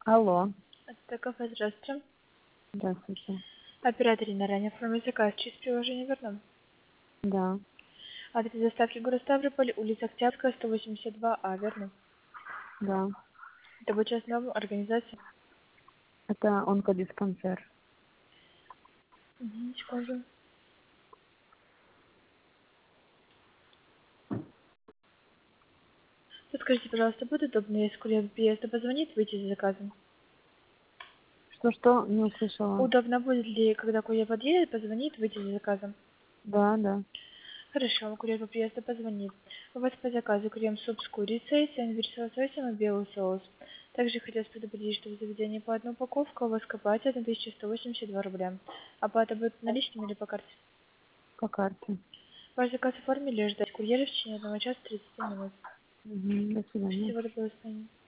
Алло, Это кафе, здравствуйте. здравствуйте. Оператор на ранее оформил заказ через приложение Верном. Да, Адрес доставки город Ставрополь, улица Октябрьская, 182А, верно? да. Это будет частная организация. Это онкодиспансер. Секунду. Подскажите, пожалуйста, будет удобно, если курьер приезда позвонит, выйти за заказом? Что, не услышала? Удобно будет ли, когда курьер подъедет, позвонит, выйти за заказом? Да, да. Хорошо, курьер по приезду позвонит. У вас по заказу крем-суп с курицей, сэндвич с лососем и белый соус. Также хотелось предупредить, что в заведении по одной упаковке у вас копать 1182 рубля. Оплата будет наличными или по карте? По карте. Ваш заказ оформили, ждать курьера в течение 1 часа 30 минут. Угу, до свидания. Всего доброго, до свидания.